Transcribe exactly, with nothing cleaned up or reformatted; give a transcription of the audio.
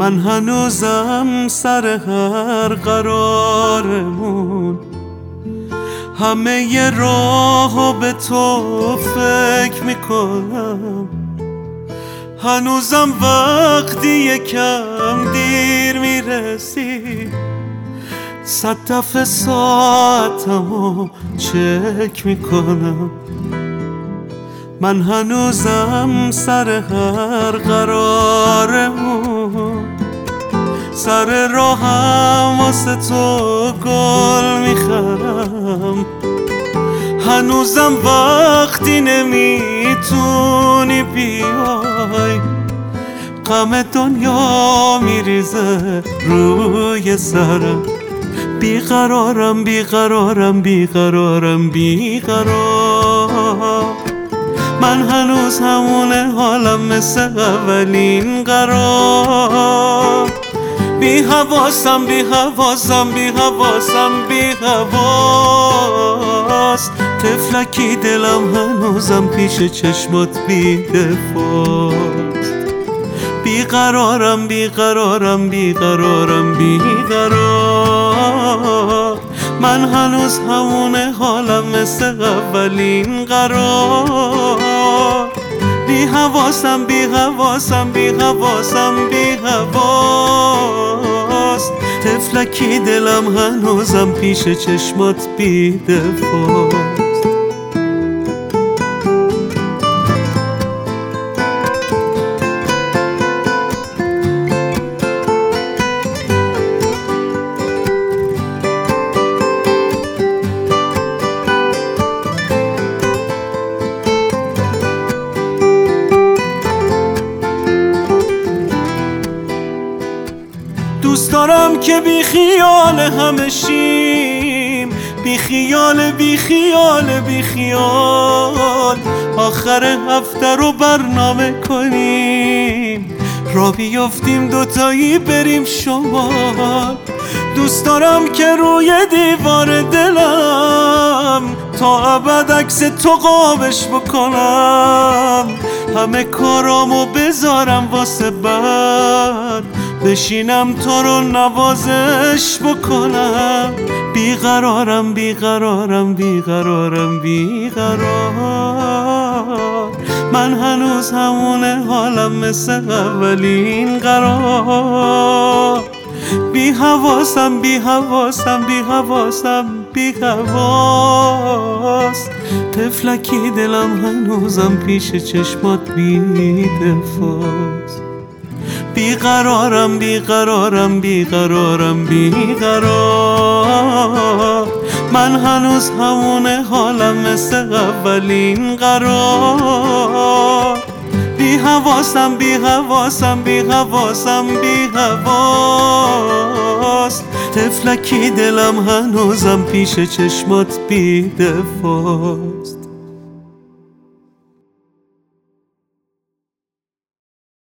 من هنوزم سر هر قرارمون همه ی راهو به تو فکر میکنم. هنوزم وقتی یکم دیر میرسی صد دفعه ساعتمو چک میکنم. من هنوزم سر هر قرارمون سر راهم واسه تو گل میخرم. هنوزم وقتی نمیتونی بیای غم دنیا میریزه روی سرم. بیقرارم بیقرارم بیقرارم بیقرار. من هنوز همونه حالم مثل اولین قرار. بی حواسم بی حواسم بی حواسم بی حواس. طفلکی دلم هنوزم پیش چشمات بی دفاست. بیقرارم بیقرارم بیقرارم بیقرار. من هنوز همونه حالم مثل اولین قرار. بی حواسم بی حواسم بی حواسم بی حواس. طفلکی دلم هنوزم پیش چشمات بی دفاست. دوست دارم که بی خیال همه شیم، بی خیال بی خیال بی خیال. آخر هفته رو برنامه کنیم را بیافتیم دوتایی بریم شمال. دوست دارم که روی دیوار دلم تا ابد عکس تو قابش بکنم. همه کارامو بذارم واسه بعد بشینم تو رو نوازش بکنم. بیقرارم بیقرارم بیقرارم بیقرار. من هنوز همونه حالم مثل اولین قرار. بی حواسم بی حواسم بی حواسم بی حواس. طفلکی دلم هنوزم پیش چشمات بی دفاست. بیقرارم بیقرارم بیقرارم بیقرار. من هنوز همونه حالم مثل اولین قرار. بی حواسم بی حواسم بی حواسم بی حواس. طفلکی دلم هنوزم پیش چشمات بی دفاست.